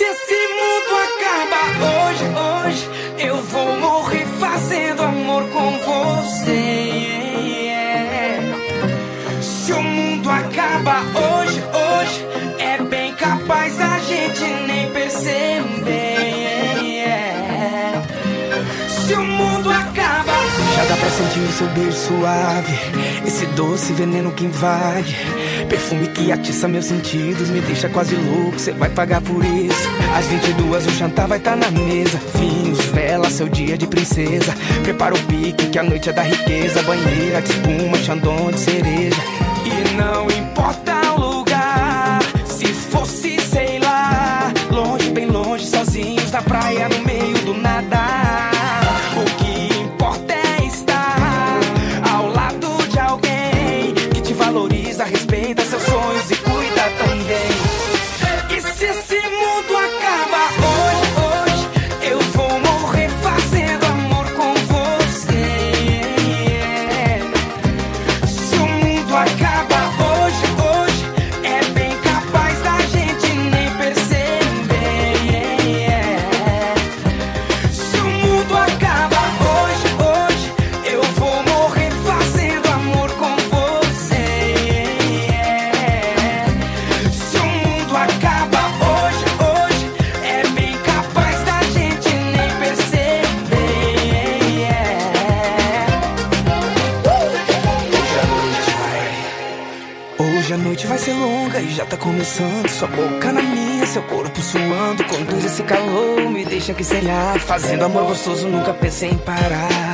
esse mundo acaba hoje, eu vou morrer fazendo amor com você. Se o mundo acaba hoje, é bem capaz da gente nem perceber. Se o mundo acaba, já dá pra sentir o seu beijo suave, esse doce veneno que invade, perfume que atiça meus sentidos, me deixa quase louco, cê vai pagar por isso. Às 22 o jantar vai tá na mesa, vinhos, velas, seu dia de princesa. Prepara o pique que a noite é da riqueza, banheira de espuma, chandon de cereja. E não importa o lugar, se fosse, sei lá, longe, bem longe, sozinhos na praia, no meio do nada. O que importa é estar ao lado de alguém que te valoriza, respeita seus sonhos e cuida também. E se esse mundo acaba hoje, eu vou morrer fazendo amor com você. Se o mundo acaba hoje, é bem capaz da gente nem perceber. Se o mundo acaba hoje, eu vou morrer fazendo amor com você. Se o mundo acaba hoje, é bem capaz da gente nem perceber. Hoje a noite vai ser longa e já tá começando. Sua boca na minha, seu corpo suando, conduz esse calor, me deixa aqui sem ar, fazendo amor gostoso, nunca pensei em parar.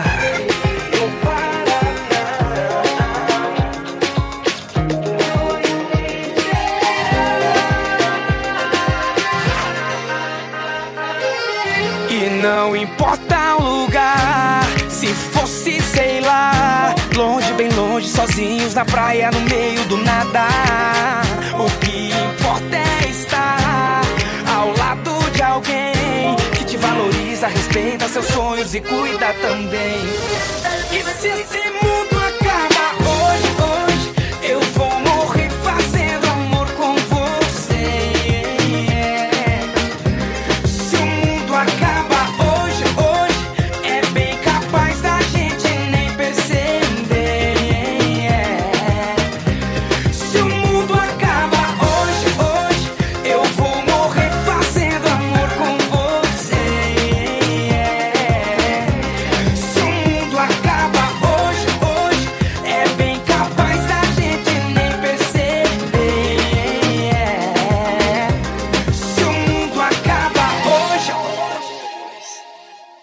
E não importa o lugar, se fosse, sei lá, longe, bem longe, sozinhos na praia, no meio do nada. O que importa é estar ao lado de alguém que te valoriza, respeita seus sonhos e cuida também. E se esse mundo acaba